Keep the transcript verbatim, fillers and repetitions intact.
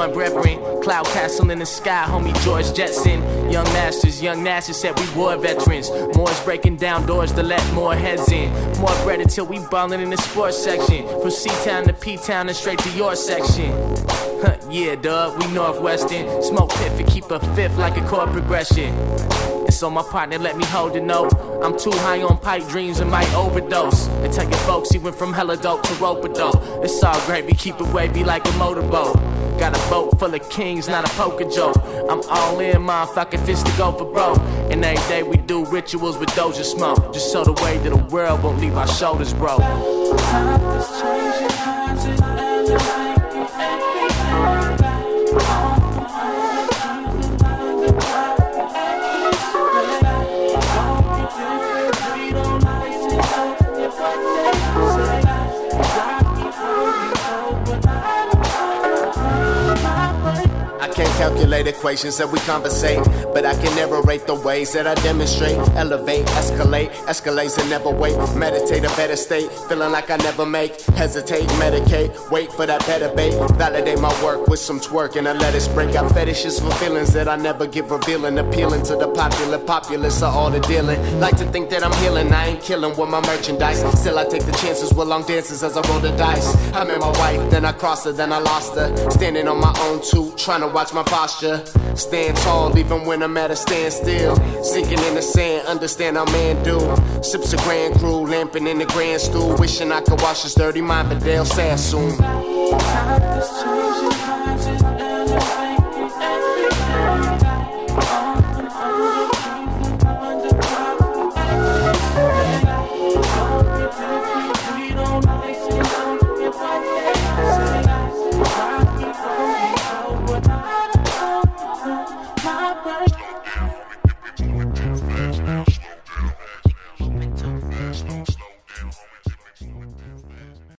born brethren. Cloud castle in the sky, homie George Jetson. Young masters, young Nasser said we war veterans. More is breaking down doors to let more heads in. More bread until we ballin' in the sports section. From C-Town to P-Town and straight to your section. Huh, yeah, dawg, we Northwestern. Smoke pit for keep a fifth like a chord progression. And so my partner let me hold the note. I'm too high on pipe dreams and might overdose. And tell your folks he went from hella dope to rope-a-dope. It's all great, we keep it wavy like a motorboat. Got a boat full of kings, not a poker joke. I'm all in, motherfucking fist to go for broke. And every day we do rituals with Doja smoke. Just so the way that the world won't leave our shoulders broke. Time is changing, times is elevating. Calculate equations that we conversate, but I can narrate the ways that I demonstrate. Elevate, escalate, escalates and never wait. Meditate a better state, feeling like I never make. Hesitate, medicate, wait for that better bait. Validate my work with some twerk and I let it break. Got fetishes for feelings that I never get revealing. Appealing to the popular populace of all the dealing. Like to think that I'm healing, I ain't killing with my merchandise. Still I take the chances with long dances as I roll the dice. I met my wife, then I crossed her, then I lost her. Standing on my own too, trying to watch my posture. Stand tall even when I'm at a standstill. Sinking in the sand, understand how man do. Sips of Grand Cru, lamping in the grand stool. Wishing I could wash his dirty mind, but they'll say soon. Time is changing.